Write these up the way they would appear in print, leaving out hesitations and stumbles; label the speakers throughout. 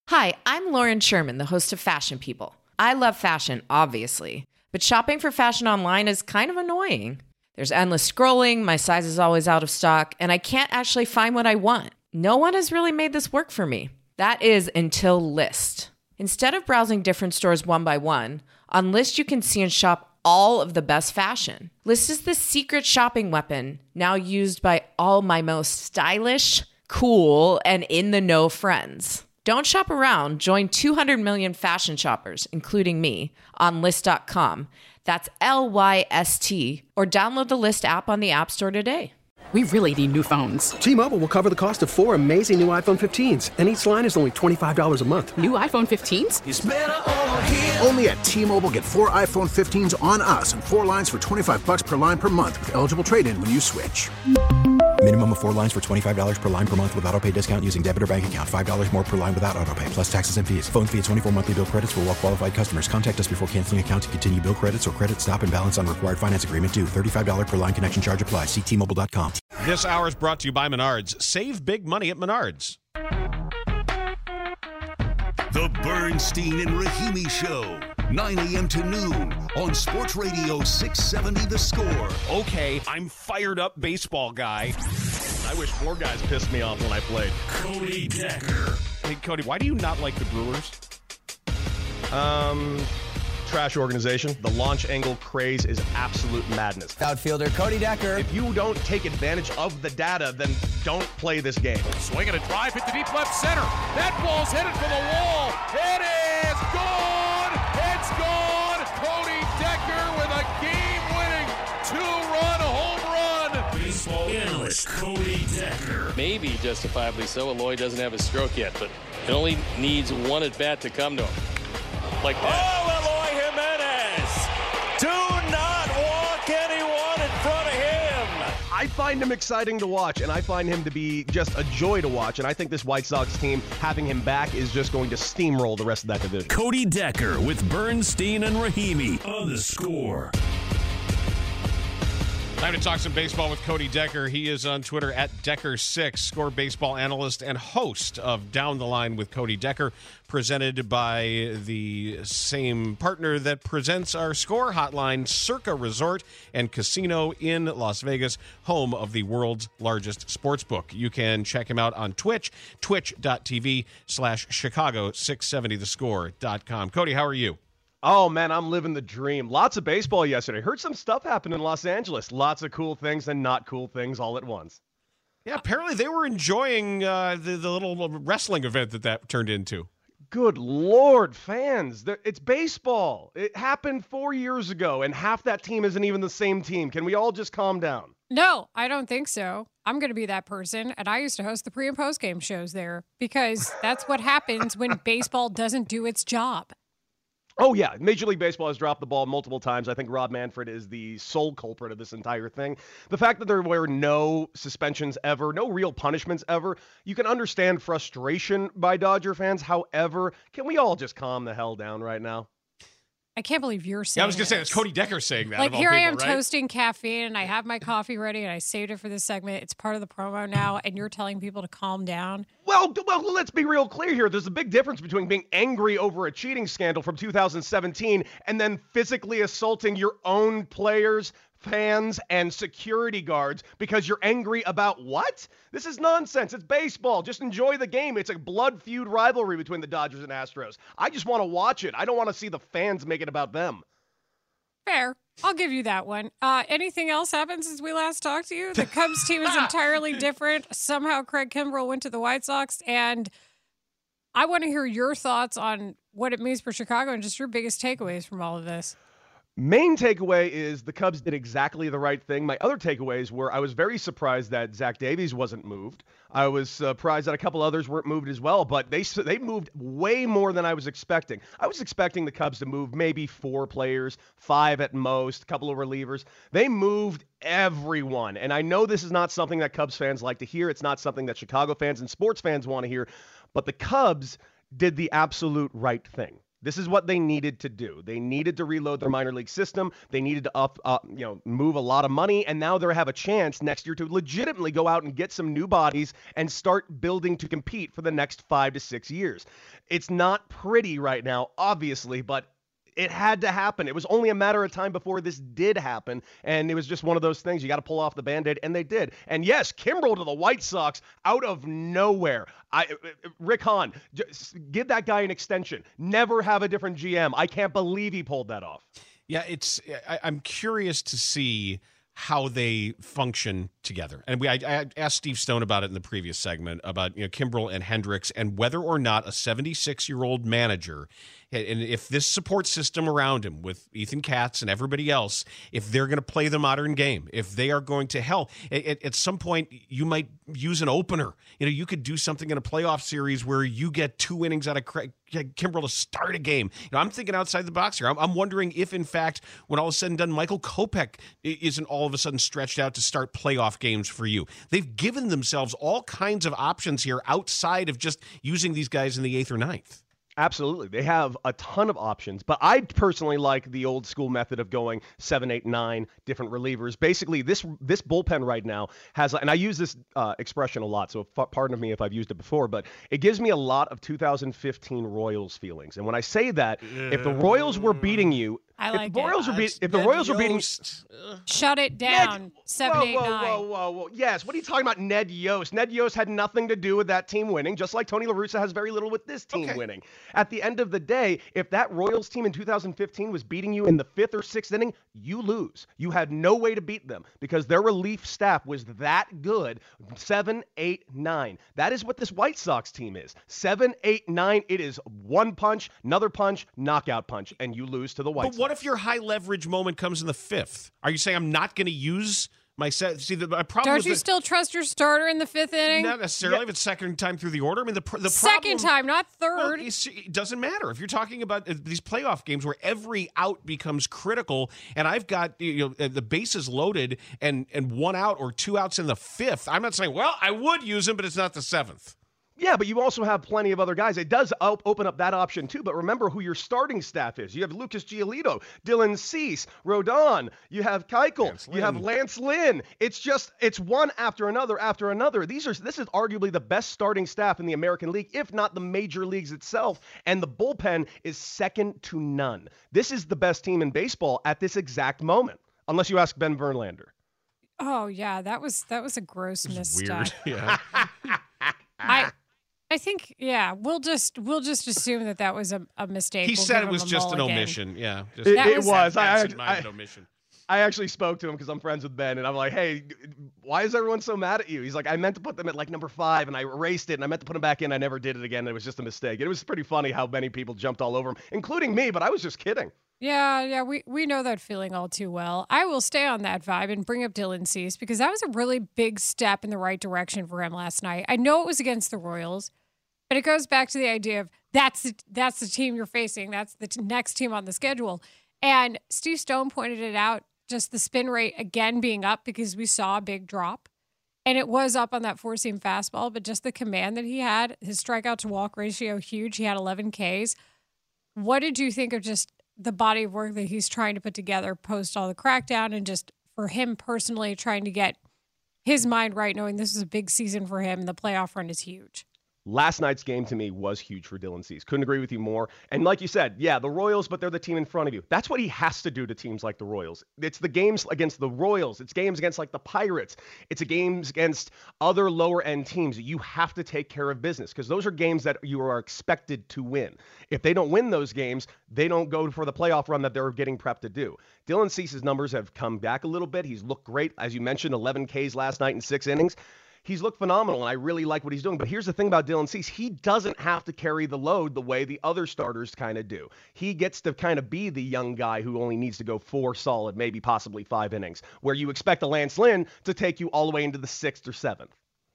Speaker 1: Hi, I'm Lauren Sherman, the host of Fashion People. I love fashion, obviously, but shopping for fashion online is kind of annoying. There's endless scrolling, my size is always out of stock, and I can't actually find what I want. No one has really made this work for me. That is until Lyst. Instead of browsing different stores one by one, on Lyst you can see and shop all of the best fashion. Lyst is the secret shopping weapon, now used by all my most stylish, cool, and in-the-know friends. Don't shop around. Join 200 million fashion shoppers, including me, on Lyst.com. That's Lyst, or download the Lyst app on the App Store today.
Speaker 2: We really need new phones.
Speaker 3: T-Mobile will cover the cost of 4 amazing new iPhone 15s, and each line is only $25 a month.
Speaker 2: New iPhone 15s?
Speaker 4: It's better over here. Only at T-Mobile, get 4 iPhone 15s on us and 4 lines for $25 per line per month with eligible trade-in when you switch.
Speaker 5: Minimum of 4 lines for $25 per line per month with autopay discount using debit or bank account. $5 more per line without autopay, plus taxes and fees. Phone fee at 24 monthly bill credits for well-qualified customers. Contact us before canceling account to continue bill credits or credit stop and balance on required finance agreement due. $35 per line connection charge applies. See T-Mobile.com.
Speaker 6: This hour is brought to you by Menards. Save big money at Menards.
Speaker 7: The Bernstein and Rahimi Show, 9 a.m. to noon on Sports Radio 670 The Score.
Speaker 6: Okay, I'm fired up baseball guy. I wish more guys pissed me off when I played.
Speaker 7: Cody Decker.
Speaker 6: Hey, Cody, why do you not like the Brewers?
Speaker 8: Trash organization. The launch angle craze is absolute madness.
Speaker 9: Outfielder Cody Decker.
Speaker 8: If you don't take advantage of the data, then don't play this game.
Speaker 10: Swinging a drive hit to deep left center. That ball's headed for the wall. It is gone. It's gone. Cody Decker with a game-winning 2-run home run.
Speaker 7: Baseball analyst Cody Decker.
Speaker 11: Maybe justifiably so. Eloy doesn't have his stroke yet, but it only needs one at bat to come to him. Like that.
Speaker 12: Oh, Eloy Jimenez! Do not walk anyone in front of him!
Speaker 8: I find him exciting to watch, and I find him to be just a joy to watch, and I think this White Sox team, having him back, is just going to steamroll the rest of that division.
Speaker 7: Cody Decker with Bernstein and Rahimi on The Score.
Speaker 6: Time to talk some baseball with Cody Decker. He is on Twitter at Decker6, Score baseball analyst and host of Down the Line with Cody Decker, presented by the same partner that presents our Score hotline, Circa Resort and Casino in Las Vegas, home of the world's largest sports book. You can check him out on Twitch, twitch.tv/Chicago670thescore.com. Cody, how are you?
Speaker 8: Oh, man, I'm living the dream. Lots of baseball yesterday. Heard some stuff happen in Los Angeles. Lots of cool things and not cool things all at once.
Speaker 6: Yeah, apparently they were enjoying the little wrestling event that turned into.
Speaker 8: Good Lord, fans. It's baseball. It happened 4 years ago, and half that team isn't even the same team. Can we all just calm down?
Speaker 13: No, I don't think so. I'm going to be that person, and I used to host the pre- and post-game shows there because that's what happens when baseball doesn't do its job.
Speaker 8: Oh, yeah. Major League Baseball has dropped the ball multiple times. I think Rob Manfred is the sole culprit of this entire thing. The fact that there were no suspensions ever, no real punishments ever, you can understand frustration by Dodger fans. However, can we all just calm the hell down right now?
Speaker 13: I can't believe you're saying
Speaker 6: I was going to say, it's Cody Decker saying that.
Speaker 13: Like, here
Speaker 6: people,
Speaker 13: I am
Speaker 6: right?
Speaker 13: toasting caffeine, and I have my coffee ready, and I saved it for this segment. It's part of the promo now, and you're telling people to calm down?
Speaker 8: Well, let's be real clear here. There's a big difference between being angry over a cheating scandal from 2017 and then physically assaulting your own players, fans, and security guards because you're angry about what? This is nonsense. It's baseball. Just enjoy the game. It's a blood feud rivalry between the Dodgers and Astros. I just want to watch it. I don't want to see the fans make it about them.
Speaker 13: Fair. I'll give you that one. Anything else happened since we last talked to you? The Cubs team is entirely different. Somehow Craig Kimbrell went to the White Sox, and I want to hear your thoughts on what it means for Chicago and just your biggest takeaways from all of this.
Speaker 8: Main takeaway is the Cubs did exactly the right thing. My other takeaways were I was very surprised that Zach Davies wasn't moved. I was surprised that a couple others weren't moved as well, but they moved way more than I was expecting. I was expecting the Cubs to move maybe 4 players, 5 at most, a couple of relievers. They moved everyone, and I know this is not something that Cubs fans like to hear. It's not something that Chicago fans and sports fans want to hear, but the Cubs did the absolute right thing. This is what they needed to do. They needed to reload their minor league system. They needed to move a lot of money, and now they have a chance next year to legitimately go out and get some new bodies and start building to compete for the next 5 to 6 years. It's not pretty right now, obviously, but it had to happen. It was only a matter of time before this did happen, and it was just one of those things. You got to pull off the Band-Aid, and they did. And yes, Kimbrel to the White Sox out of nowhere. Rick Hahn, just give that guy an extension. Never have a different GM. I can't believe he pulled that off.
Speaker 6: Yeah, I'm curious to see how they function together. And I asked Steve Stone about it in the previous segment about Kimbrel and Hendricks and whether or not a 76-year-old manager, and if this support system around him with Ethan Katz and everybody else, if they're going to play the modern game, if they are going to at some point you might use an opener. You could do something in a playoff series where you get 2 innings out of Kimbrel to start a game. I'm thinking outside the box here. I'm wondering if, in fact, when all is said and done, Michael Kopech isn't all of a sudden stretched out to start playoff games for you. They've given themselves all kinds of options here outside of just using these guys in the 8th or 9th.
Speaker 8: Absolutely. They have a ton of options, but I personally like the old school method of going 7, 8, 9 different relievers. Basically, this bullpen right now has, and I use this expression a lot, so pardon me if I've used it before, but it gives me a lot of 2015 Royals feelings. And when I say that, if the Royals were beating you, if the Royals were beating,
Speaker 13: shut it down. 7, 8, 9.
Speaker 8: Whoa. Yes. What are you talking about, Ned Yost? Ned Yost had nothing to do with that team winning, just like Tony La Russa has very little with this team winning. At the end of the day, if that Royals team in 2015 was beating you in the 5th or 6th inning, you lose. You had no way to beat them because their relief staff was that good. 7, 8, 9. That is what this White Sox team is. 7, 8, 9. It is one punch, another punch, knockout punch, and you lose to the White Sox.
Speaker 6: What if your high leverage moment comes in the 5th? Are you saying I'm not going to use my set? See, the problem.
Speaker 13: Don't you still trust your starter in the 5th inning?
Speaker 6: Not necessarily. If it's second time through the order. I mean, the
Speaker 13: second
Speaker 6: problem,
Speaker 13: time, not third.
Speaker 6: Well, it doesn't matter if you're talking about these playoff games where every out becomes critical, and I've got the bases loaded and 1 out or 2 outs in the 5th. I'm not saying, well, I would use him, but it's not the 7th.
Speaker 8: Yeah, but you also have plenty of other guys. It does open up that option too, but remember who your starting staff is. You have Lucas Giolito, Dylan Cease, Rodon, you have Keuchel, you have Lance Lynn. It's one after another. This is arguably the best starting staff in the American League, if not the major leagues itself, and the bullpen is second to none. This is the best team in baseball at this exact moment, unless you ask Ben Verlander.
Speaker 13: Oh yeah, that was a gross misstep.
Speaker 6: Weird. Yeah.
Speaker 13: I think, we'll just assume that was a mistake.
Speaker 6: He said it was just an omission. Yeah,
Speaker 8: it was.
Speaker 6: An omission.
Speaker 8: I actually spoke to him because I'm friends with Ben, and I'm like, hey, why is everyone so mad at you? He's like, I meant to put them at like number 5, and I erased it, and I meant to put them back in. I never did it again. It was just a mistake. It was pretty funny how many people jumped all over him, including me, but I was just kidding.
Speaker 13: Yeah, we know that feeling all too well. I will stay on that vibe and bring up Dylan Cease because that was a really big step in the right direction for him last night. I know it was against the Royals, but it goes back to the idea of that's the team you're facing. That's the next team on the schedule. And Steve Stone pointed it out, just the spin rate again being up because we saw a big drop. And it was up on that four-seam fastball, but just the command that he had, his strikeout to walk ratio, huge. He had 11 Ks. What did you think of just the body of work that he's trying to put together post all the crackdown and just for him personally trying to get his mind right, knowing this is a big season for him and the playoff run is huge?
Speaker 8: Last night's game to me was huge for Dylan Cease. Couldn't agree with you more. And like you said, yeah, the Royals, but they're the team in front of you. That's what he has to do to teams like the Royals. It's the games against the Royals. It's games against like the Pirates. It's games against other lower end teams. You have to take care of business because those are games that you are expected to win. If they don't win those games, they don't go for the playoff run that they're getting prepped to do. Dylan Cease's numbers have come back a little bit. He's looked great. As you mentioned, 11 Ks last night in 6 innings. He's looked phenomenal, and I really like what he's doing. But here's the thing about Dylan Cease. He doesn't have to carry the load the way the other starters kind of do. He gets to kind of be the young guy who only needs to go 4 solid, maybe possibly 5 innings, where you expect a Lance Lynn to take you all the way into the 6th or 7th.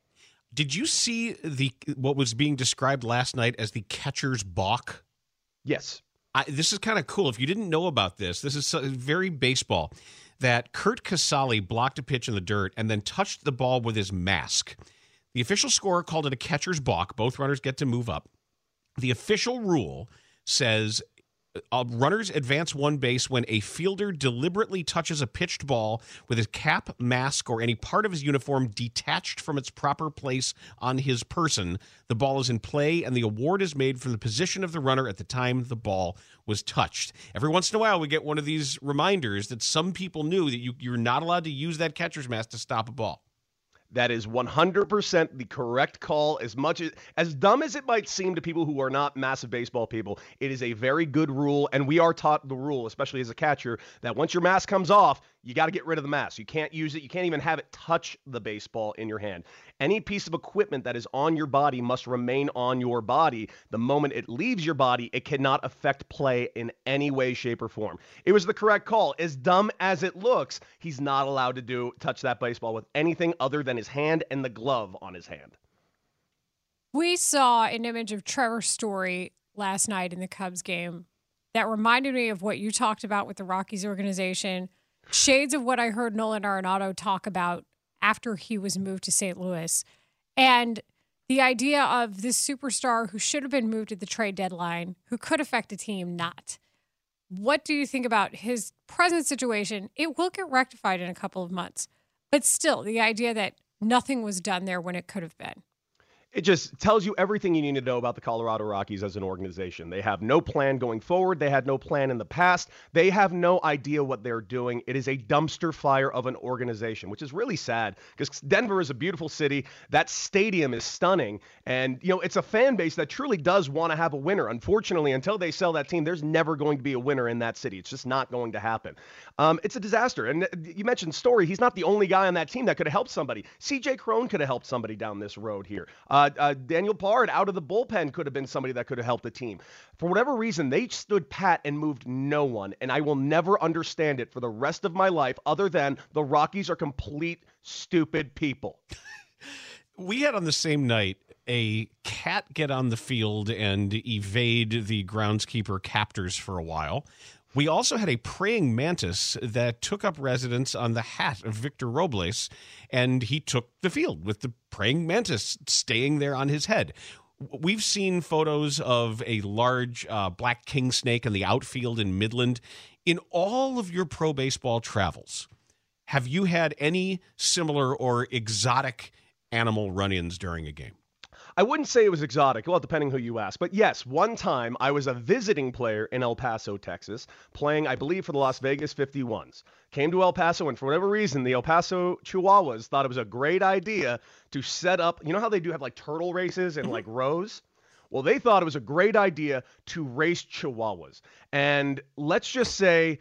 Speaker 6: Did you see what was being described last night as the catcher's balk?
Speaker 8: Yes.
Speaker 6: This is kind of cool. If you didn't know about this, this is very baseball. That Kurt Casale blocked a pitch in the dirt and then touched the ball with his mask. The official scorer called it a catcher's balk. Both runners get to move up. The official rule says runners advance one base when a fielder deliberately touches a pitched ball with his cap, mask, or any part of his uniform detached from its proper place on his person. The ball is in play, and the award is made from the position of the runner at the time the ball was touched. Every once in a while, we get one of these reminders that some people knew that you're not allowed to use that catcher's mask to stop a ball.
Speaker 8: That is 100% the correct call. As dumb as it might seem to people who are not massive baseball people, it is a very good rule, and we are taught the rule, especially as a catcher, that once your mask comes off, you got to get rid of the mask. You can't use it. You can't even have it touch the baseball in your hand. Any piece of equipment that is on your body must remain on your body. The moment it leaves your body, it cannot affect play in any way, shape, or form. It was the correct call. As dumb as it looks, he's not allowed to touch that baseball with anything other than his hand and the glove on his hand.
Speaker 13: We saw an image of Trevor Story last night in the Cubs game that reminded me of what you talked about with the Rockies organization. Shades of what I heard Nolan Arenado talk about after he was moved to St. Louis. And the idea of this superstar who should have been moved at the trade deadline, who could affect a team, not. What do you think about his present situation? It will get rectified in a couple of months. But still, the idea that nothing was done there when it could have been.
Speaker 8: It just tells you everything you need to know about the Colorado Rockies as an organization. They have no plan going forward. They had no plan in the past. They have no idea what they're doing. It is a dumpster fire of an organization, which is really sad because Denver is a beautiful city. That stadium is stunning. And, it's a fan base that truly does want to have a winner. Unfortunately, until they sell that team, there's never going to be a winner in that city. It's just not going to happen. It's a disaster. And you mentioned Story. He's not the only guy on that team that could have helped somebody. CJ Cron could have helped somebody down this road here. Daniel Bard out of the bullpen could have been somebody that could have helped the team. For whatever reason, they stood pat and moved no one, and I will never understand it for the rest of my life other than the Rockies are complete stupid people.
Speaker 6: We had on the same night a cat get on the field and evade the groundskeeper captors for a while. We also had a praying mantis that took up residence on the hat of Victor Robles, and he took the field with the praying mantis staying there on his head. We've seen photos of a large black king snake in the outfield in Midland. In all of your pro baseball travels, have you had any similar or exotic animal run-ins during a game?
Speaker 8: I wouldn't say it was exotic, well, depending who you ask. But yes, one time I was a visiting player in El Paso, Texas, playing, I believe, for the Las Vegas 51s. Came to El Paso, and for whatever reason, the El Paso Chihuahuas thought it was a great idea to set up, you know how they do have like turtle races and like rows? Well, they thought it was a great idea to race Chihuahuas. And let's just say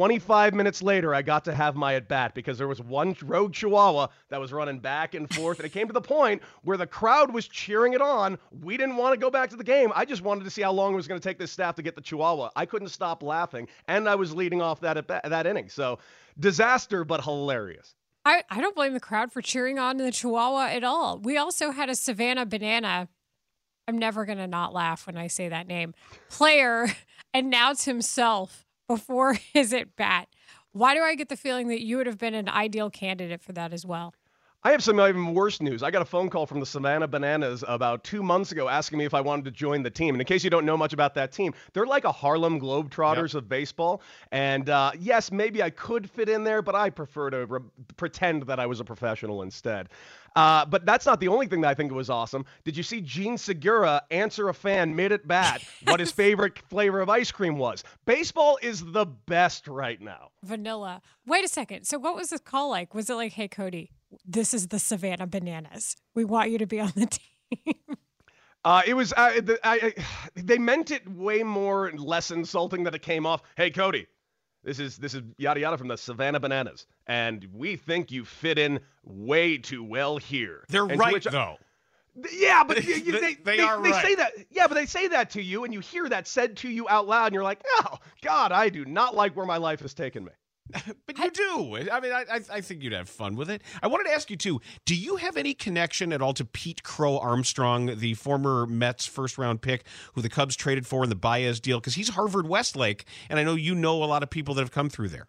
Speaker 8: 25 minutes later, I got to have my at-bat because there was one rogue Chihuahua that was running back and forth. And it came to the point where the crowd was cheering it on. We didn't want to go back to the game. I just wanted to see how long it was going to take this staff to get the Chihuahua. I couldn't stop laughing. And I was leading off that inning. So disaster, but hilarious.
Speaker 13: I don't blame the crowd for cheering on the Chihuahua at all. We also had a Savannah Banana. I'm never going to not laugh when I say that name. Player announce himself before his at-bat. Why do I get the feeling that you would have been an ideal candidate for that as well?
Speaker 8: I have some even worse news. I got a phone call from the Savannah Bananas about 2 months ago asking me if I wanted to join the team. And in case you don't know much about that team, they're like a Harlem Globetrotters of baseball. And yes, maybe I could fit in there, but I prefer to pretend that I was a professional instead. But that's not the only thing that I think was awesome. Did you see Gene Segura answer a fan mid-at-bat what his favorite flavor of ice cream was? Baseball is the best right now.
Speaker 13: Vanilla. Wait a second. So what was this call like? Was it like, hey, Cody, this is the Savannah Bananas. We want you to be on the team.
Speaker 8: It was they meant it way more less insulting than it came off. Hey, Cody. This is yada yada from the Savannah Bananas, and we think you fit in way too well here.
Speaker 6: They're right, though.
Speaker 8: Yeah, but they
Speaker 6: are right.
Speaker 8: They say that. Yeah, but they say that to you, and you hear that said to you out loud, and you're like, oh, God, I do not like where my life has taken me.
Speaker 6: But you do. I mean, I think you'd have fun with it. I wanted to ask you, too, do you have any connection at all to Pete Crow Armstrong, the former Mets first-round pick who the Cubs traded for in the Baez deal? Because he's Harvard Westlake, and I know you know a lot of people that have come through there.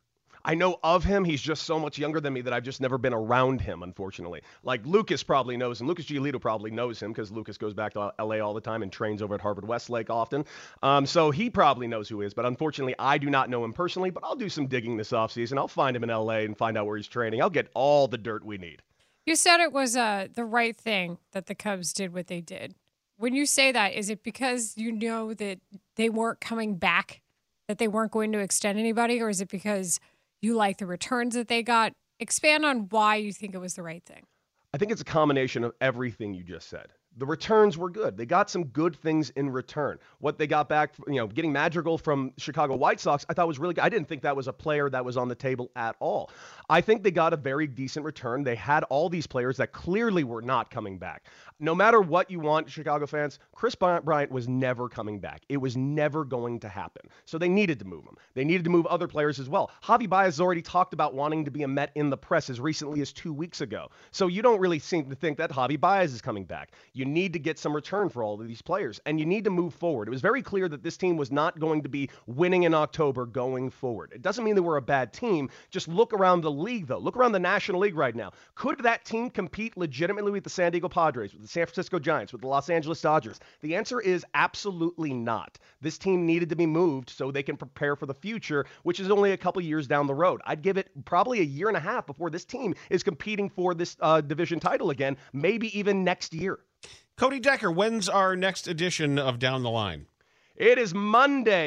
Speaker 8: I know of him. He's just so much younger than me that I've just never been around him, unfortunately. Like Lucas probably knows him. Lucas Giolito probably knows him because Lucas goes back to LA all the time and trains over at Harvard Westlake often. So he probably knows who he is. But unfortunately, I do not know him personally. But I'll do some digging this offseason. I'll find him in LA and find out where he's training. I'll get all the dirt we need.
Speaker 13: You said it was the right thing that the Cubs did what they did. When you say that, is it because you know that they weren't coming back, that they weren't going to extend anybody, or is it because you like the returns that they got? Expand on why you think it was the right thing.
Speaker 8: I think it's a combination of everything you just said. The returns were good. They got some good things in return. What they got back, getting Madrigal from Chicago White Sox, I thought was really good. I didn't think that was a player that was on the table at all. I think they got a very decent return. They had all these players that clearly were not coming back. No matter what you want, Chicago fans, Chris Bryant was never coming back. It was never going to happen. So they needed to move him. They needed to move other players as well. Javi Baez already talked about wanting to be a Met in the press as recently as 2 weeks ago. So you don't really seem to think that Javi Baez is coming back. You need to get some return for all of these players, and you need to move forward. It was very clear that this team was not going to be winning in October going forward. It doesn't mean that we're a bad team. Just look around the league, though. Look around the National League right now. Could that team compete legitimately with the San Diego Padres, with the San Francisco Giants, with the Los Angeles Dodgers? The answer is absolutely not. This team needed to be moved so they can prepare for the future, which is only a couple years down the road. I'd give it probably a year and a half before this team is competing for this division title again, maybe even next year.
Speaker 6: Cody Decker, when's our next edition of Down the Line?
Speaker 8: It is Monday.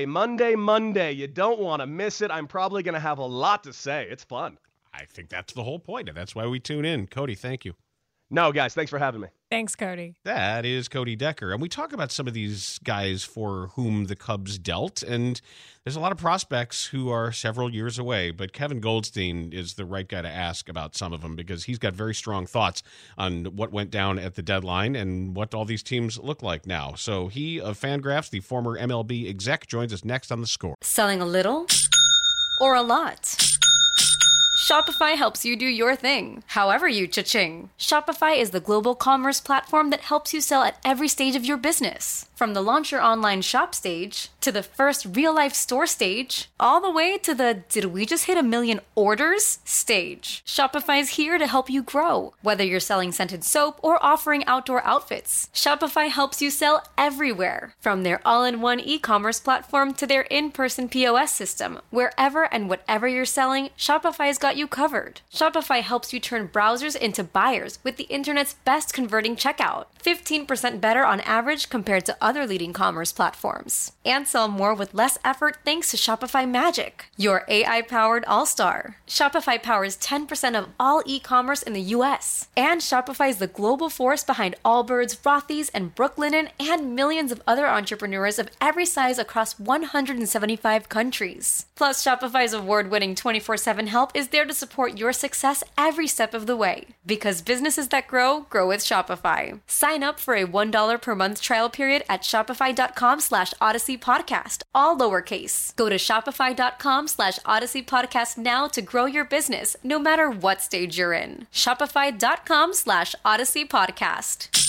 Speaker 8: You don't want to miss it. I'm probably going to have a lot to say. It's fun.
Speaker 6: I think that's the whole point. That's why we tune in. Cody, thank you.
Speaker 8: No, guys, thanks for having me.
Speaker 13: Thanks, Cody.
Speaker 6: That is Cody Decker. And we talk about some of these guys for whom the Cubs dealt, and there's a lot of prospects who are several years away, but Kevin Goldstein is the right guy to ask about some of them because he's got very strong thoughts on what went down at the deadline and what all these teams look like now. So he of Fangraphs, the former MLB exec, joins us next on The Score.
Speaker 9: Selling a little or a lot? Shopify helps you do your thing, however you cha-ching. Shopify is the global commerce platform that helps you sell at every stage of your business. From the launch your online shop stage, to the first real-life store stage, all the way to the did we just hit 1 million orders stage. Shopify is here to help you grow. Whether you're selling scented soap or offering outdoor outfits, Shopify helps you sell everywhere. From their all-in-one e-commerce platform to their in-person POS system, wherever and whatever you're selling, Shopify's got you covered. Shopify helps you turn browsers into buyers with the internet's best converting checkout. 15% better on average compared to other leading commerce platforms. And sell more with less effort thanks to Shopify Magic, your AI-powered all-star. Shopify powers 10% of all e-commerce in the U.S. And Shopify is the global force behind Allbirds, Rothy's, and Brooklinen, and millions of other entrepreneurs of every size across 175 countries. Plus, Shopify's award-winning 24/7 help is there to support your success every step of the way. Because businesses that grow, grow with Shopify. Sign up for a $1 per month trial period at shopify.com/Odyssey Podcast, all lowercase. Go to shopify.com/Odyssey Podcast now to grow your business, no matter what stage you're in. Shopify.com/Odyssey Podcast.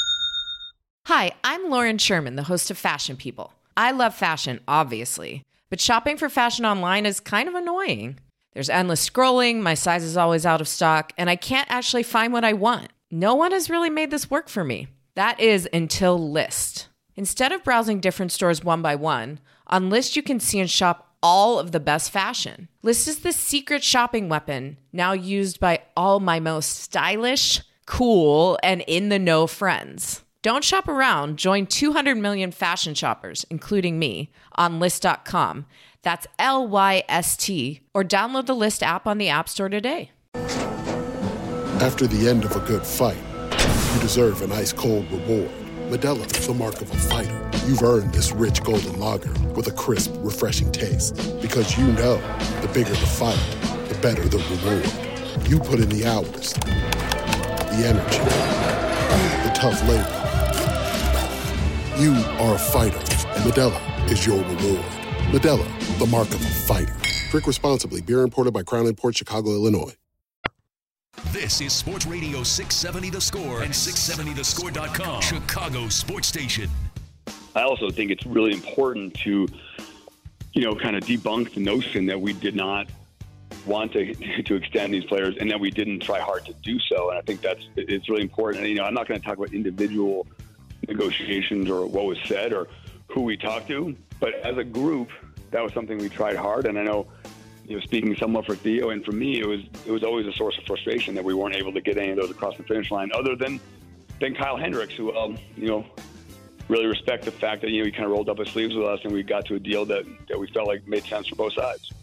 Speaker 1: Hi, I'm Lauren Sherman, the host of Fashion People. I love fashion, obviously, but shopping for fashion online is kind of annoying. There's endless scrolling, my size is always out of stock, and I can't actually find what I want. No one has really made this work for me. That is until Lyst. Instead of browsing different stores one by one, on Lyst you can see and shop all of the best fashion. Lyst is the secret shopping weapon now used by all my most stylish, cool, and in-the-know friends. Don't shop around. Join 200 million fashion shoppers, including me, on Lyst.com. That's LYST, or download the Lyst app on the App Store today.
Speaker 14: After the end of a good fight, you deserve an ice-cold reward. Modelo is the mark of a fighter. You've earned this rich golden lager with a crisp, refreshing taste. Because you know, the bigger the fight, the better the reward. You put in the hours, the energy, the tough labor. You are a fighter, and Modelo is your reward. Modelo, the mark of a fighter. Drink responsibly. Beer imported by Crown Imports, Chicago, Illinois.
Speaker 7: This is Sports Radio 670 The Score and 670thescore.com, Chicago sports station.
Speaker 15: I also think it's really important to, kind of debunk the notion that we did not want to extend these players, and then we didn't try hard to do so. And I think it's really important. And, I'm not going to talk about individual negotiations or what was said or who we talked to, but as a group, that was something we tried hard. And I know, speaking somewhat for Theo and for me, it was always a source of frustration that we weren't able to get any of those across the finish line, other than Kyle Hendricks, who, really respect the fact that, he kind of rolled up his sleeves with us and we got to a deal that we felt like made sense for both sides.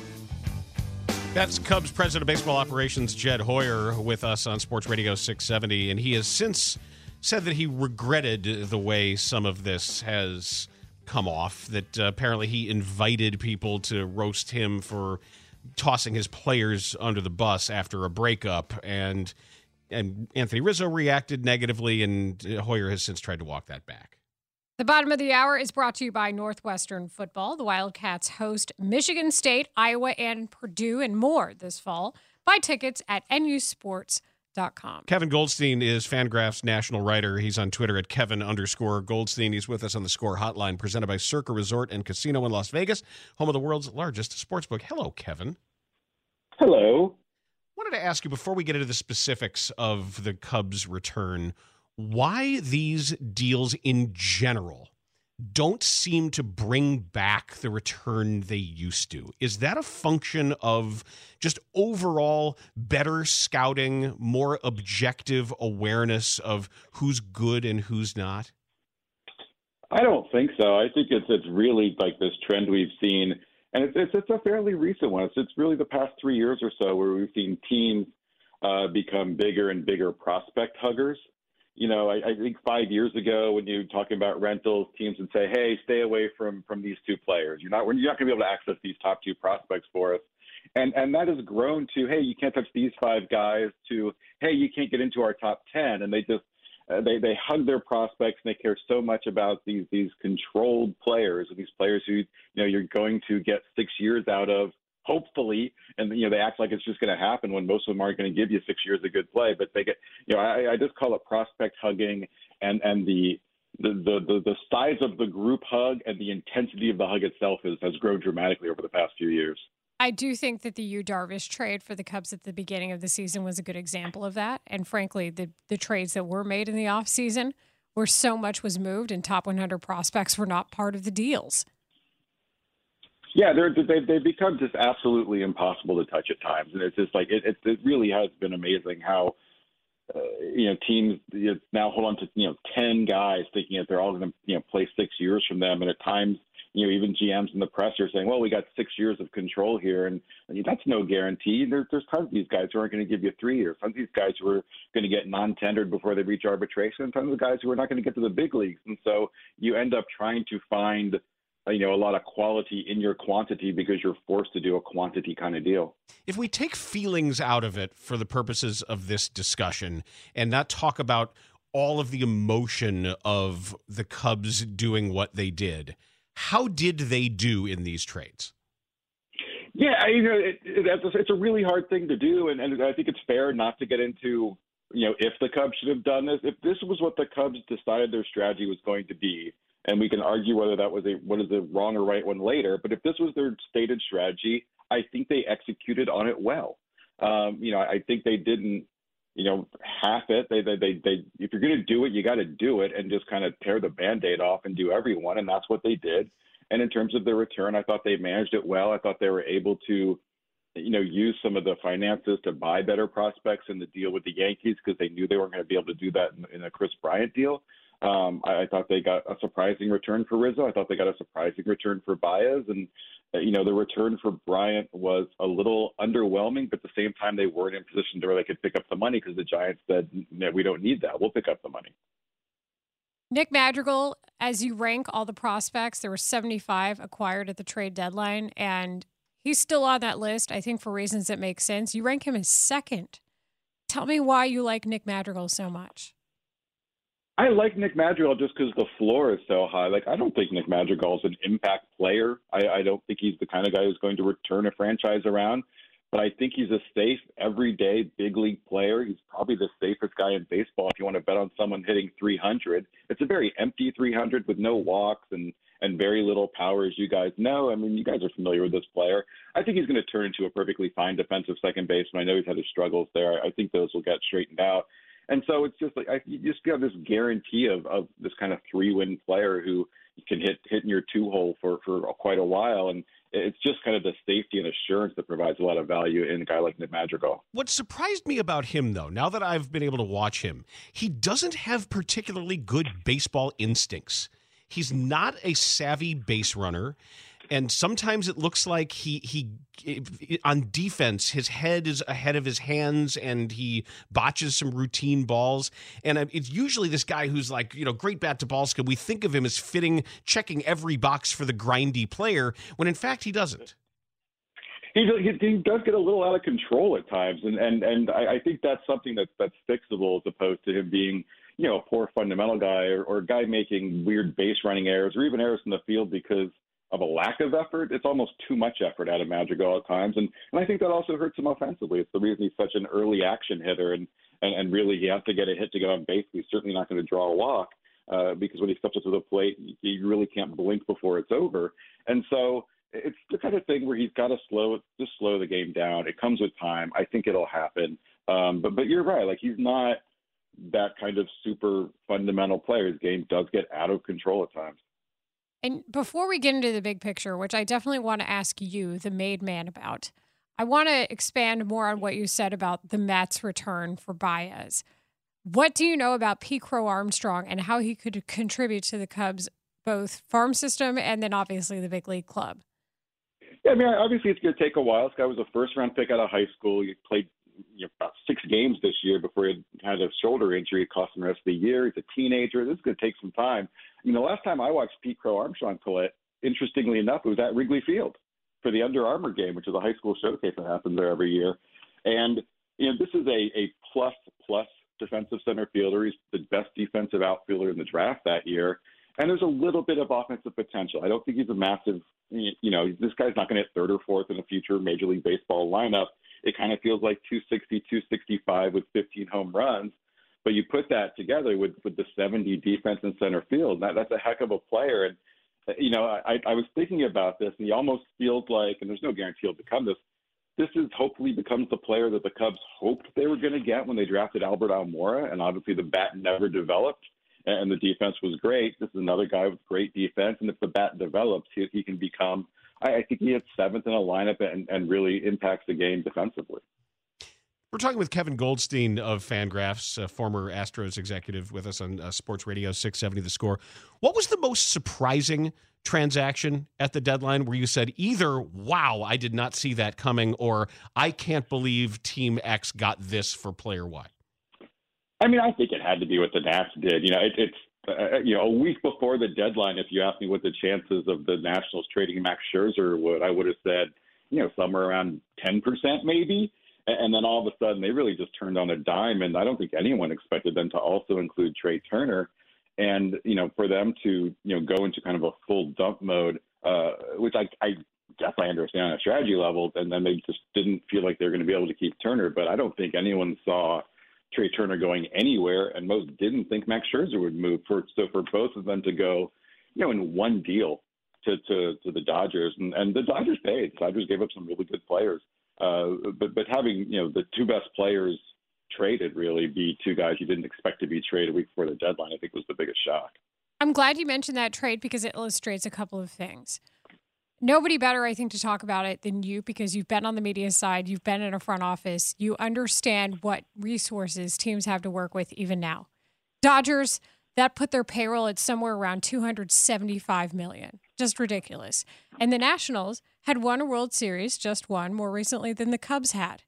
Speaker 6: That's Cubs President of Baseball Operations, Jed Hoyer, with us on Sports Radio 670, and he has since said that he regretted the way some of this has come off, that apparently he invited people to roast him for tossing his players under the bus after a breakup, and Anthony Rizzo reacted negatively, and Hoyer has since tried to walk that back.
Speaker 13: The bottom of the hour is brought to you by Northwestern Football. The Wildcats host Michigan State, Iowa, and Purdue, and more this fall. Buy tickets at nusports.com.
Speaker 6: Kevin Goldstein is Fangraph's national writer. He's on Twitter at Kevin_Goldstein. He's with us on the Score Hotline, presented by Circa Resort and Casino in Las Vegas, home of the world's largest sportsbook. Hello, Kevin.
Speaker 16: Hello.
Speaker 6: Wanted to ask you, before we get into the specifics of the Cubs' return, why these deals in general don't seem to bring back the return they used to. Is that a function of just overall better scouting, more objective awareness of who's good and who's not?
Speaker 16: I don't think so. I think it's really like this trend we've seen, and it's a fairly recent one. It's really the past 3 years or so where we've seen teams become bigger and bigger prospect huggers. I think 5 years ago, when you're talking about rentals, teams would say, "Hey, stay away from these two players. You're not going to be able to access these top two prospects for us." And that has grown to, "Hey, you can't touch these 5 guys," to, "Hey, you can't get into our top 10." And they just they hug their prospects, and they care so much about these controlled players, and these players who you're going to get 6 years out of. Hopefully, and they act like it's just going to happen when most of them aren't going to give you 6 years of good play. But they get, I just call it prospect hugging, and the size of the group hug and the intensity of the hug itself has grown dramatically over the past few years.
Speaker 13: I do think that the Yu Darvish trade for the Cubs at the beginning of the season was a good example of that. And frankly, the trades that were made in the offseason, where so much was moved and top 100 prospects were not part of the deals.
Speaker 16: Yeah, they've become just absolutely impossible to touch at times, and it's just like it really has been amazing how teams now hold on to 10 guys thinking that they're all going to play 6 years from them, and at times even GMs in the press are saying, "Well, we got 6 years of control here," and that's no guarantee. There's tons of these guys who aren't going to give you 3 years. Tons of these guys who are going to get non-tendered before they reach arbitration, and tons of guys who are not going to get to the big leagues, and so you end up trying to find a lot of quality in your quantity because you're forced to do a quantity kind of deal.
Speaker 6: If we take feelings out of it for the purposes of this discussion and not talk about all of the emotion of the Cubs doing what they did, how did they do in these trades?
Speaker 16: Yeah, it's a really hard thing to do, and I think it's fair not to get into, if the Cubs should have done this. If this was what the Cubs decided their strategy was going to be, and we can argue whether that was what is the wrong or right one later. But if this was their stated strategy, I think they executed on it well. I think they didn't, half it. They if you're going to do it, you got to do it and just kind of tear the Band-Aid off and do everyone. And that's what they did. And in terms of their return, I thought they managed it well. I thought they were able to, use some of the finances to buy better prospects in the deal with the Yankees because they knew they weren't going to be able to do that in a Chris Bryant deal. I thought they got a surprising return for Rizzo. I thought they got a surprising return for Baez. And, the return for Bryant was a little underwhelming, but at the same time, they weren't in position to where they could pick up the money because the Giants said, "We don't need that. We'll pick up the money."
Speaker 13: Nick Madrigal, as you rank all the prospects, there were 75 acquired at the trade deadline, and he's still on that list, I think, for reasons that make sense. You rank him as second. Tell me why you like Nick Madrigal so much.
Speaker 16: I like Nick Madrigal just because the floor is so high. Like, I don't think Nick Madrigal is an impact player. I don't think he's the kind of guy who's going to turn a franchise around. But I think he's a safe, everyday, big league player. He's probably the safest guy in baseball if you want to bet on someone hitting 300. It's a very empty 300 with no walks, and and very little power, as you guys know. I mean, you guys are familiar with this player. I think he's going to turn into a perfectly fine defensive second baseman. I know he's had his struggles there. I think those will get straightened out. And so it's just like you just have this guarantee of this kind of 3-win player who can hit in your 2-hole for quite a while. And it's just kind of the safety and assurance that provides a lot of value in a guy like Nick Madrigal.
Speaker 6: What surprised me about him, though, now that I've been able to watch him, he doesn't have particularly good baseball instincts. He's not a savvy base runner. And sometimes it looks like he on defense, his head is ahead of his hands and he botches some routine balls. And it's usually this guy who's like, great bat to ball skill. We think of him as checking every box for the grindy player, when in fact he doesn't.
Speaker 16: He does get a little out of control at times. And I think that's something that's fixable, as opposed to him being, a poor fundamental guy or a guy making weird base running errors or even errors in the field because of a lack of effort. It's almost too much effort out of Madrigal at times. And I think that also hurts him offensively. It's the reason he's such an early action hitter. And really he has to get a hit to get on base. He's certainly not going to draw a walk because when he steps up to the plate, you really can't blink before it's over. And so it's the kind of thing where he's got to slow the game down. It comes with time. I think it'll happen. But you're right. Like, he's not that kind of super fundamental player. His game does get out of control at times.
Speaker 13: And before we get into the big picture, which I definitely want to ask you, the made man, about, I want to expand more on what you said about the Mets' return for Baez. What do you know about Pete Crow Armstrong and how he could contribute to the Cubs, both farm system and then obviously the big league club?
Speaker 16: Yeah, I mean, obviously it's going to take a while. This guy was a first-round pick out of high school. He played about 6 games this year before he had a shoulder injury. It cost him the rest of the year. He's a teenager. This is going to take some time. I mean, the last time I watched Pete Crow Armstrong play, interestingly enough, it was at Wrigley Field for the Under Armour game, which is a high school showcase that happens there every year. And, this is a plus defensive center fielder. He's the best defensive outfielder in the draft that year. And there's a little bit of offensive potential. I don't think he's a massive, this guy's not going to hit third or fourth in a future Major League Baseball lineup. It kind of feels like 260, 265 with 15 home runs. But you put that together with the 70 defense in center field, that's a heck of a player. And, I was thinking about this, and he almost feels like, and there's no guarantee he'll become this is hopefully becomes the player that the Cubs hoped they were going to get when they drafted Albert Almora. And obviously the bat never developed, and the defense was great. This is another guy with great defense. And if the bat develops, he can become, I think he hits 7th in a lineup and really impacts the game defensively.
Speaker 6: We're talking with Kevin Goldstein of Fangraphs, a former Astros executive, with us on Sports Radio 670 The Score. What was the most surprising transaction at the deadline where you said either, wow, I did not see that coming, or I can't believe Team X got this for player Y?
Speaker 16: I mean, I think it had to be what the Nats did. It's a week before the deadline, if you asked me what the chances of the Nationals trading Max Scherzer I would have said, somewhere around 10% maybe. And then all of a sudden, they really just turned on a dime, and I don't think anyone expected them to also include Trey Turner. And, for them to, go into kind of a full dump mode, which I guess I understand on a strategy level, and then they just didn't feel like they were going to be able to keep Turner. But I don't think anyone saw Trey Turner going anywhere, and most didn't think Max Scherzer would move. So for both of them to go, in one deal to the Dodgers, and the Dodgers paid. The Dodgers gave up some really good players. But having, the 2 best players traded really be 2 guys you didn't expect to be traded a week before the deadline, I think was the biggest shock.
Speaker 13: I'm glad you mentioned that trade because it illustrates a couple of things. Nobody better, I think, to talk about it than you, because you've been on the media side, you've been in a front office, you understand what resources teams have to work with even now. Dodgers, that put their payroll at somewhere around $275 million. Just ridiculous. And the Nationals had won a World Series, just one, more recently than the Cubs had.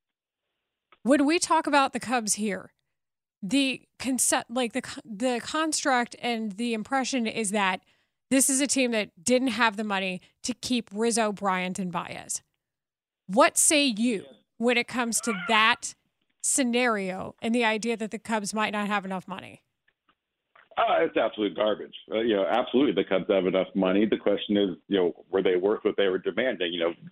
Speaker 13: When we talk about the Cubs here, the concept, the construct and the impression is that this is a team that didn't have the money to keep Rizzo, Bryant, and Baez. What say you when it comes to that scenario and the idea that the Cubs might not have enough money?
Speaker 16: It's absolute garbage. Absolutely, the Cubs have enough money. The question is, were they worth what they were demanding?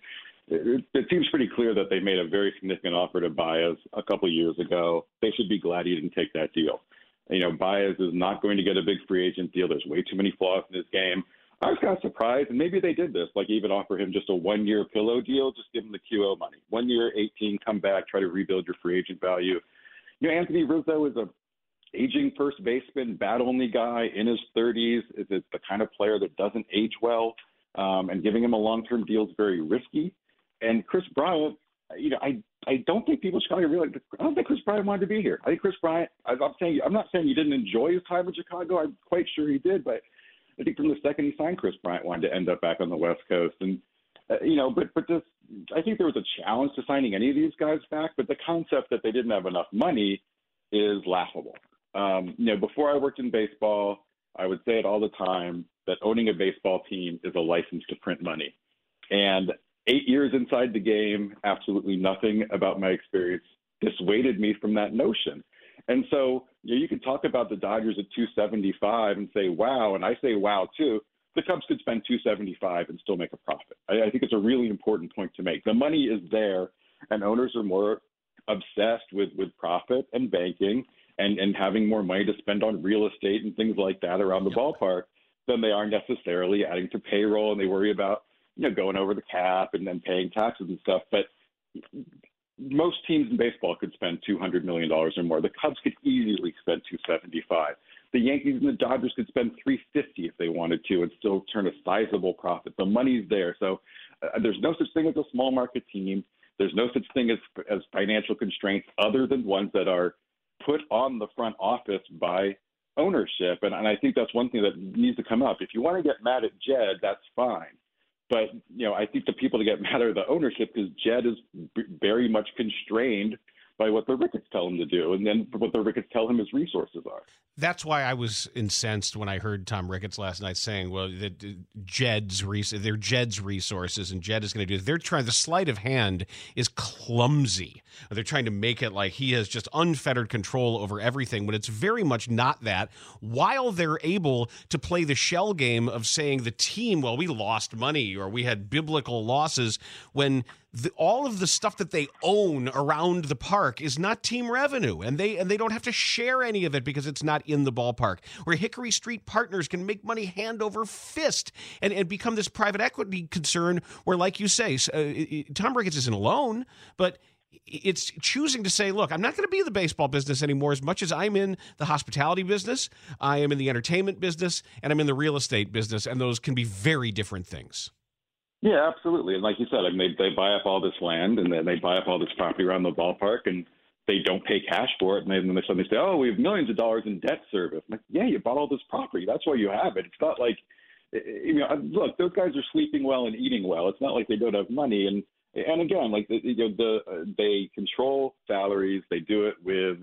Speaker 16: It seems pretty clear that they made a very significant offer to Baez a couple of years ago. They should be glad he didn't take that deal. Baez is not going to get a big free agent deal. There's way too many flaws in his game. I was kind of surprised, and maybe they did this, like even offer him just a 1-year pillow deal, just give him the QO money. 1 year, 18, come back, try to rebuild your free agent value. Anthony Rizzo is a aging first baseman, bat-only guy in his 30s. Is the kind of player that doesn't age well, and giving him a long-term deal is very risky. And Chris Bryant, I don't think people in Chicago realize. I don't think Chris Bryant wanted to be here. I think Chris Bryant. I'm not saying he didn't enjoy his time in Chicago. I'm quite sure he did, but I think from the second he signed, Chris Bryant wanted to end up back on the West Coast. And but just I think there was a challenge to signing any of these guys back. But the concept that they didn't have enough money is laughable. Before I worked in baseball, I would say it all the time that owning a baseball team is a license to print money. And 8 years inside the game, absolutely nothing about my experience dissuaded me from that notion. And so you can talk about the Dodgers at 275 and say, wow, and I say, wow, too. The Cubs could spend 275 and still make a profit. I think it's a really important point to make. The money is there, and owners are more obsessed with profit and banking and having more money to spend on real estate and things like that around the ballpark than they are necessarily adding to payroll, and they worry about going over the cap and then paying taxes and stuff. But most teams in baseball could spend $200 million or more. The Cubs could easily spend $275. The Yankees and the Dodgers could spend $350 if they wanted to and still turn a sizable profit. The money's there. So there's no such thing as a small market team. There's no such thing as financial constraints other than ones that are put on the front office by ownership. And I think that's one thing that needs to come up. If you want to get mad at Jed, that's fine. But, I think the people to get mad are the ownership, because Jed is very much constrained by what the Ricketts tell him to do, and then what the Ricketts tell him his resources are.
Speaker 6: That's why I was incensed when I heard Tom Ricketts last night saying, well, that they're Jed's resources, and Jed is going to do it. They're trying, the sleight of hand is clumsy. They're trying to make it like he has just unfettered control over everything, when it's very much not that, while they're able to play the shell game of saying the team, well, we lost money or we had biblical losses, when all of the stuff that they own around the park is not team revenue, and they don't have to share any of it because it's not in the ballpark. Where Hickory Street Partners can make money hand over fist and become this private equity concern where, like you say, Tom Ricketts isn't alone, but it's choosing to say, look, I'm not going to be in the baseball business anymore as much as I'm in the hospitality business, I am in the entertainment business, and I'm in the real estate business, and those can be very different things.
Speaker 16: Yeah, absolutely. And like you said, they buy up all this land, and then they buy up all this property around the ballpark, and they don't pay cash for it. And then they suddenly say, oh, we have millions of dollars in debt service. I'm like, yeah, you bought all this property. That's why you have it. It's not like, look, those guys are sleeping well and eating well. It's not like they don't have money. And again, like they control salaries. They do it with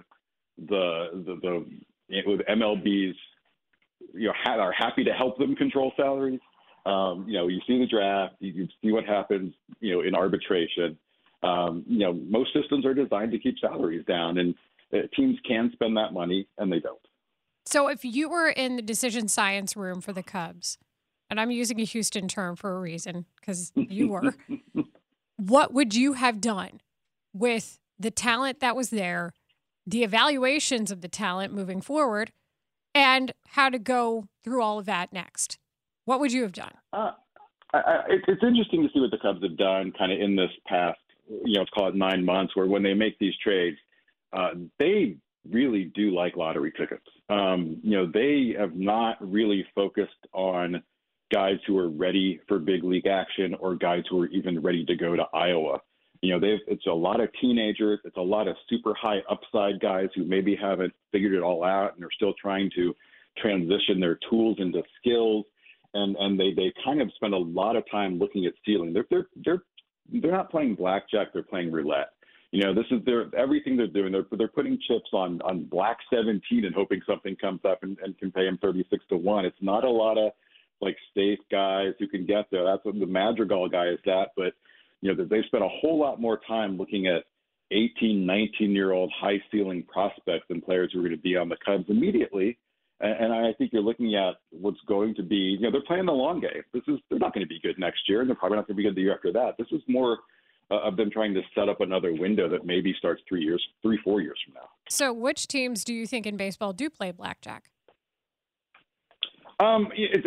Speaker 16: with MLB's, are happy to help them control salaries. You see the draft, you see what happens, in arbitration. Most systems are designed to keep salaries down, and teams can spend that money, and they don't.
Speaker 13: So if you were in the decision science room for the Cubs, and I'm using a Houston term for a reason because you were, what would you have done with the talent that was there, the evaluations of the talent moving forward, and how to go through all of that next? What would you have done?
Speaker 16: It's interesting to see what the Cubs have done kind of in this past, let's call it 9 months, where when they make these trades, they really do like lottery tickets. They have not really focused on guys who are ready for big league action or guys who are even ready to go to Iowa. It's a lot of teenagers. It's a lot of super high upside guys who maybe haven't figured it all out and are still trying to transition their tools into skills. And they kind of spend a lot of time looking at ceiling. They're not playing blackjack. They're playing roulette. This is everything they're doing. They're putting chips on black 17 and hoping something comes up and can pay them 36-1. It's not a lot of like safe guys who can get there. That's what the Madrigal guy is that. But they spent a whole lot more time looking at 18, 19-year-old high ceiling prospects than players who are going to be on the Cubs immediately. And I think you're looking at what's going to be, they're playing the long game. They're not going to be good next year, and they're probably not going to be good the year after that. This is more of them trying to set up another window that maybe starts 4 years from now.
Speaker 13: So which teams do you think in baseball do play blackjack?
Speaker 16: It's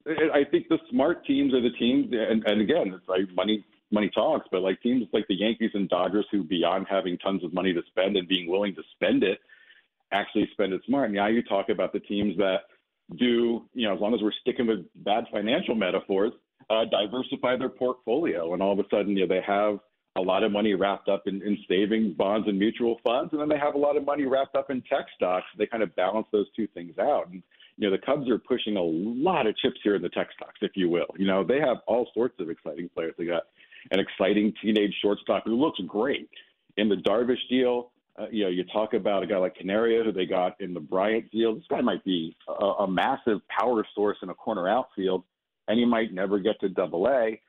Speaker 16: I think the smart teams are the teams, and again, it's like money talks, but like teams like the Yankees and Dodgers, who beyond having tons of money to spend and being willing to spend it, actually spend it smart. Now you talk about the teams that do, as long as we're sticking with bad financial metaphors, diversify their portfolio, and all of a sudden, they have a lot of money wrapped up in savings, bonds, and mutual funds, and then they have a lot of money wrapped up in tech stocks. They kind of balance those two things out. And the Cubs are pushing a lot of chips here in the tech stocks, if you will. They have all sorts of exciting players. They got an exciting teenage shortstop who looks great in the Darvish deal. You talk about a guy like Canario, who they got in the Bryant deal. This guy might be a massive power source in a corner outfield, and he might never get to Double-A.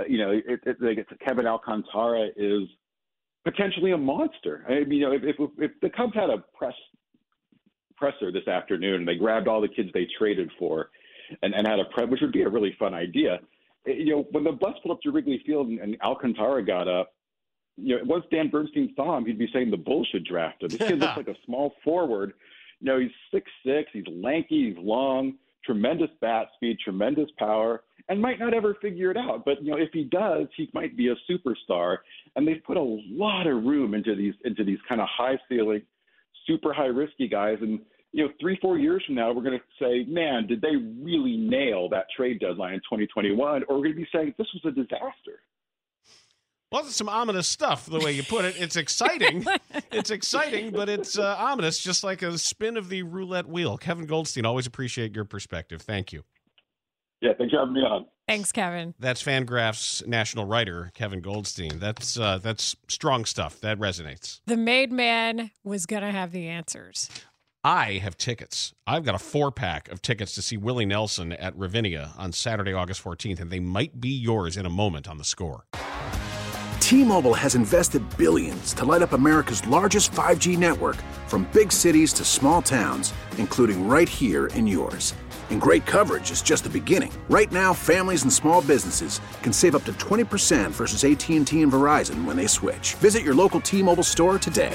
Speaker 16: Kevin Alcantara is potentially a monster. I mean, if the Cubs had a presser this afternoon and they grabbed all the kids they traded for and had a press, which would be a really fun idea. When the bus pulled up to Wrigley Field and Alcantara got up, once Dan Bernstein saw him, he'd be saying the Bulls should draft him. This kid looks like a small forward. He's 6'6", he's lanky, he's long, tremendous bat speed, tremendous power, and might not ever figure it out. But if he does, he might be a superstar. And they've put a lot of room into these kind of high ceiling, super high risky guys. And 3-4 years from now, we're going to say, man, did they really nail that trade deadline in 2021? Or we're going to be saying this was a disaster.
Speaker 6: Well, that's some ominous stuff, the way you put it. It's exciting. It's exciting, but it's ominous, just like a spin of the roulette wheel. Kevin Goldstein, always appreciate your perspective. Thank you.
Speaker 16: Yeah, thanks for having me on.
Speaker 13: Thanks, Kevin.
Speaker 6: That's Fangraph's national writer, Kevin Goldstein. That's strong stuff. That resonates.
Speaker 13: The made man was going to have the answers.
Speaker 6: I have tickets. I've got a 4-pack of tickets to see Willie Nelson at Ravinia on Saturday, August 14th, and they might be yours in a moment on The Score.
Speaker 4: T-Mobile has invested billions to light up America's largest 5G network, from big cities to small towns, including right here in yours. And great coverage is just the beginning. Right now, families and small businesses can save up to 20% versus AT&T and Verizon when they switch. Visit your local T-Mobile store today.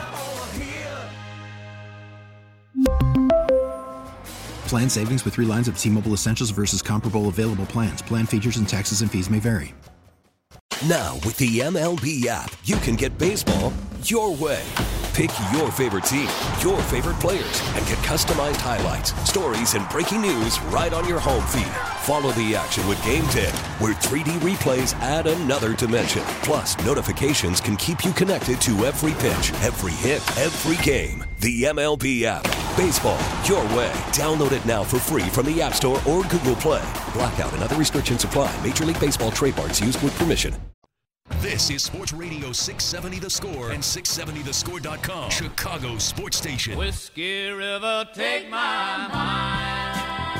Speaker 5: Plan savings with 3 lines of T-Mobile Essentials versus comparable available plans. Plan features and taxes and fees may vary.
Speaker 17: Now, with the MLB app, you can get baseball your way. Pick your favorite team, your favorite players, and get customized highlights, stories, and breaking news right on your home feed. Follow the action with Game Day, where 3D replays add another dimension. Plus, notifications can keep you connected to every pitch, every hit, every game. The MLB app. Baseball your way. Download it now for free from the App Store or Google Play. Blackout and other restrictions apply. Major League Baseball trademarks used with permission.
Speaker 7: This is Sports Radio 670 The Score and 670thescore.com. Chicago's sports station.
Speaker 10: Whiskey River, take my mind.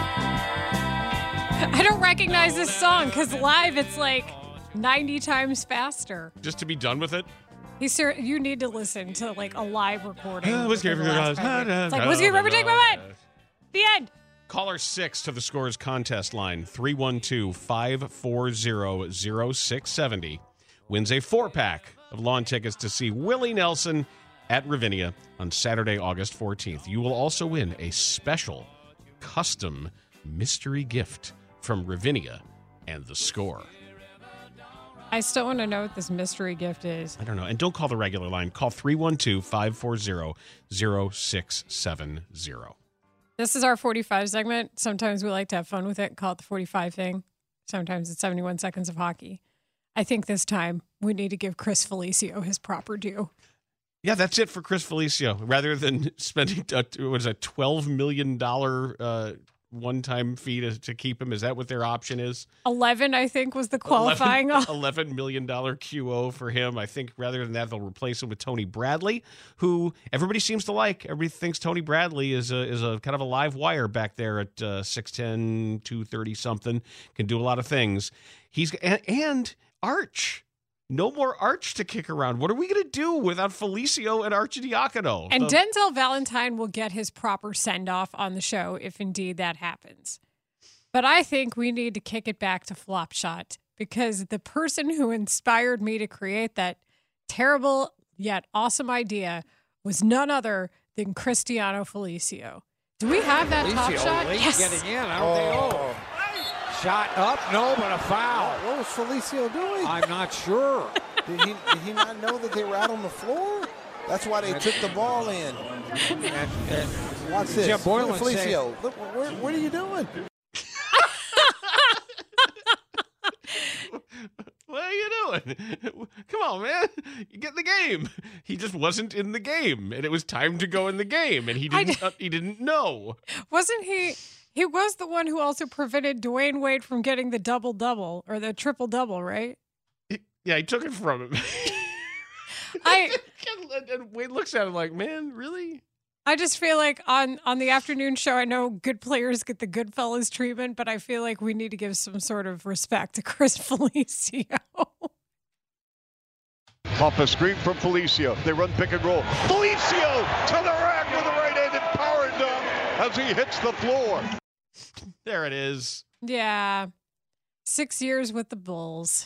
Speaker 13: I don't recognize this song because live it's like 90 times faster.
Speaker 6: Just to be done with it?
Speaker 13: You need to listen to like a live recording.
Speaker 6: Whiskey River,
Speaker 13: it's like Whiskey River, take my mind. The end.
Speaker 6: Caller 6 to the Scores contest line, 312-540-0670. Wins a 4-pack of lawn tickets to see Willie Nelson at Ravinia on Saturday, August 14th. You will also win a special custom mystery gift from Ravinia and The Score.
Speaker 13: I still want to know what this mystery gift is.
Speaker 6: I don't know. And don't call the regular line. Call 312-540-0670.
Speaker 13: This is our 45 segment. Sometimes we like to have fun with it, call it the 45 thing. Sometimes it's 71 seconds of hockey. I think this time we need to give Chris Felicio his proper due.
Speaker 6: Yeah, that's it for Chris Felicio. Rather than spending, $12 million one-time fee to keep him, is that what their option is?
Speaker 13: 11, I think, was the qualifying.
Speaker 6: $11 million QO for him. I think rather than that, they'll replace him with Tony Bradley, who everybody seems to like. Everybody thinks Tony Bradley is a kind of a live wire back there at 6'10", 230-something. Can do a lot of things. And Arch. No more Arch to kick around. What are we going to do without Felicio and Arcidiacono?
Speaker 13: And Denzel Valentine will get his proper send-off on the show if indeed that happens. But I think we need to kick it back to Flopshot, because the person who inspired me to create that terrible yet awesome idea was none other than Cristiano Felicio. Do we have that Top Shot?
Speaker 18: Yes. Getting in, aren't they all? shot up, no, but a foul.
Speaker 19: What was Felicio doing?
Speaker 18: I'm not sure.
Speaker 19: Did he not know that they were out on the floor? That's why they took the ball in. Watch this.
Speaker 18: Jim Boylan
Speaker 19: Felicio, look, what are you doing?
Speaker 6: What are you doing? Come on, man. You get in the game. He just wasn't in the game, and it was time to go in the game, and he didn't know.
Speaker 13: Wasn't he? He was the one who also prevented Dwayne Wade from getting the double-double or the triple-double, right?
Speaker 6: Yeah, he took it from him. And Wade looks at him like, man, really?
Speaker 13: I just feel like on the afternoon show, I know good players get the good fellas treatment, but I feel like we need to give some sort of respect to Chris Felicio.
Speaker 10: Off a screen from Felicio. They run pick and roll. Felicio to the rack with a right-handed power dunk as he hits the floor.
Speaker 6: There it is.
Speaker 13: Yeah. 6 years with the Bulls.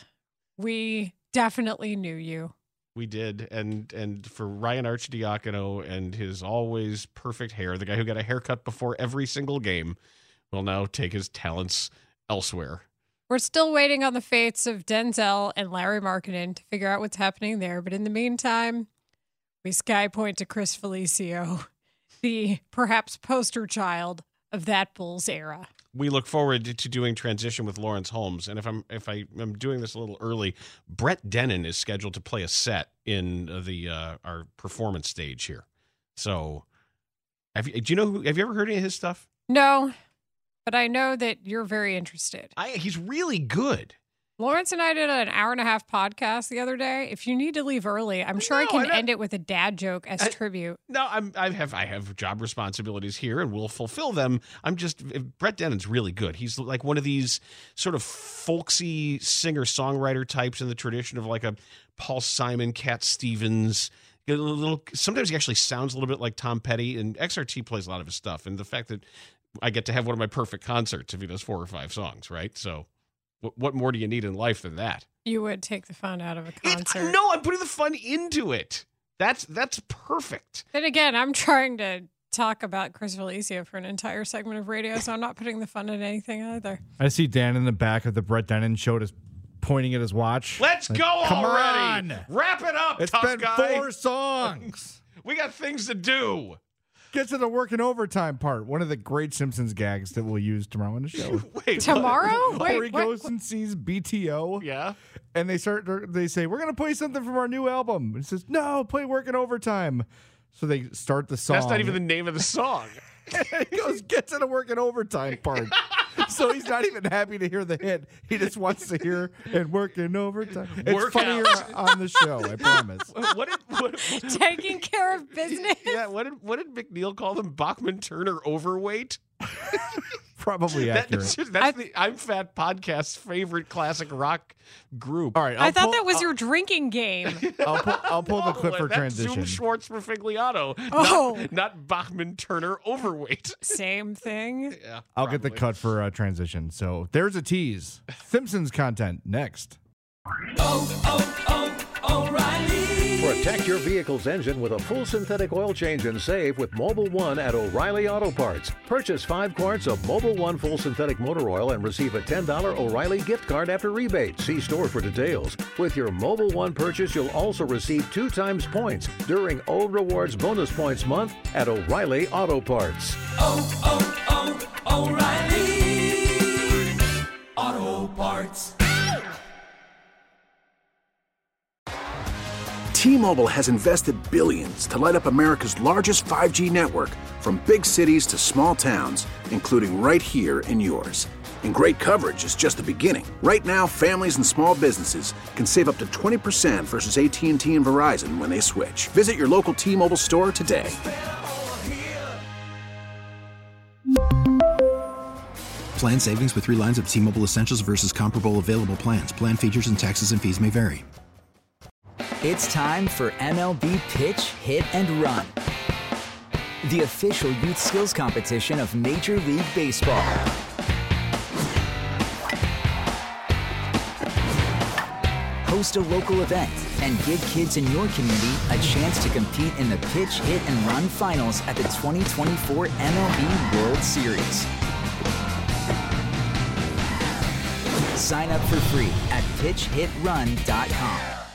Speaker 13: We definitely knew you.
Speaker 6: We did, and for Ryan Arcidiacono and his always perfect hair, the guy who got a haircut before every single game, will now take his talents elsewhere.
Speaker 13: We're still waiting on the fates of Denzel and Larry Markkinen to figure out what's happening there, but in the meantime, we sky point to Chris Felicio, the perhaps poster child of that Bulls era.
Speaker 6: We look forward to doing transition with Lawrence Holmes, and if I'm doing this a little early, Brett Dennen is scheduled to play a set in our performance stage here. So, have you ever heard any of his stuff?
Speaker 13: No, but I know that you're very interested.
Speaker 6: He's really good.
Speaker 13: Lawrence and I did an 1.5-hour podcast the other day. If you need to leave early, I'm sure I can end it with a dad joke as tribute.
Speaker 6: No, I have job responsibilities here, and we'll fulfill them. Brett Dennen's really good. He's like one of these sort of folksy singer-songwriter types in the tradition of like a Paul Simon, Cat Stevens. Sometimes he actually sounds a little bit like Tom Petty, and XRT plays a lot of his stuff. And the fact that I get to have one of my perfect concerts if he does 4 or 5 songs, right? So what more do you need in life than that?
Speaker 13: You would take the fun out of a concert.
Speaker 6: No, I'm putting the fun into it. That's perfect.
Speaker 13: Then again, I'm trying to talk about Chris Felicio for an entire segment of radio, so I'm not putting the fun in anything either.
Speaker 20: I see Dan in the back of the Brett Dennen show just pointing at his watch.
Speaker 6: Let's go
Speaker 20: come
Speaker 6: already.
Speaker 20: On.
Speaker 6: Wrap it up,
Speaker 20: It's
Speaker 6: tough
Speaker 20: been
Speaker 6: guy.
Speaker 20: 4 songs.
Speaker 6: We got things to do.
Speaker 20: Get to the working overtime part. One of the great Simpsons gags that we'll use tomorrow on the show.
Speaker 6: Wait,
Speaker 13: tomorrow?
Speaker 20: Where he goes and sees BTO.
Speaker 6: Yeah.
Speaker 20: And they say, we're going to play something from our new album. And he says, no, play working overtime. So they start the song.
Speaker 6: That's not even the name of the song.
Speaker 20: And he goes, get to the working overtime part. So he's not even happy to hear the hit. He just wants to hear and working overtime. It's funnier on the show, I promise.
Speaker 6: What
Speaker 13: Taking care of business.
Speaker 6: Yeah, what did McNeil call them? Bachman Turner overweight?
Speaker 20: Probably accurate.
Speaker 6: That's the I'm Fat podcast's favorite classic rock group.
Speaker 20: All right,
Speaker 13: I thought that was your drinking game.
Speaker 20: I'll pull the clip for
Speaker 6: that's
Speaker 20: transition.
Speaker 6: Zoom Schwartz for Figliano.
Speaker 13: Oh.
Speaker 6: Not Bachman Turner overweight.
Speaker 13: Same thing.
Speaker 6: Yeah,
Speaker 20: I'll get the cut for transition. So there's a tease. Simpsons content next.
Speaker 21: O'Reilly. Protect your vehicle's engine with a full synthetic oil change and save with Mobil 1 at O'Reilly Auto Parts. Purchase 5 quarts of Mobil 1 full synthetic motor oil and receive a $10 O'Reilly gift card after rebate. See store for details. With your Mobil 1 purchase, you'll also receive 2 times points during O Rewards Bonus Points Month at O'Reilly Auto Parts. O'Reilly Auto Parts.
Speaker 4: T-Mobile has invested billions to light up America's largest 5G network, from big cities to small towns, including right here in yours. And great coverage is just the beginning. Right now, families and small businesses can save up to 20% versus AT&T and Verizon when they switch. Visit your local T-Mobile store today.
Speaker 5: Plan savings with 3 lines of T-Mobile Essentials versus comparable available plans. Plan features and taxes and fees may vary.
Speaker 22: It's time for MLB Pitch, Hit, and Run, the official youth skills competition of Major League Baseball. Host a local event and give kids in your community a chance to compete in the Pitch, Hit, and Run finals at the 2024 MLB World Series. Sign up for free at pitchhitrun.com.